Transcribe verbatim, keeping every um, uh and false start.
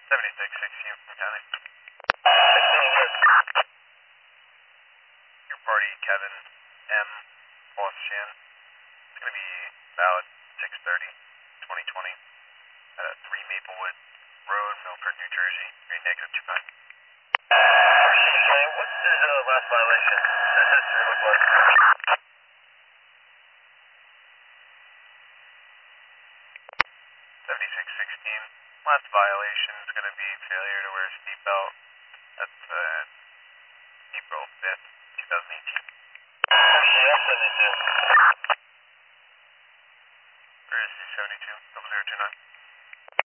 seventy-six sixteen from county. sixteen good. Your party, Kevin M. Boss Chan. It's going to be about six thirty, twenty twenty at uh, three Maplewood Road, Milford, New Jersey. Green negative two nine. Okay, what's the uh, last violation? That history look like? seventy-six sixteen. Last violation is going to be failure to wear a seatbelt. That's uh, April fifth, twenty eighteen. Okay, I'll seventy-two. Where is he? seventy-two, double zero two nine.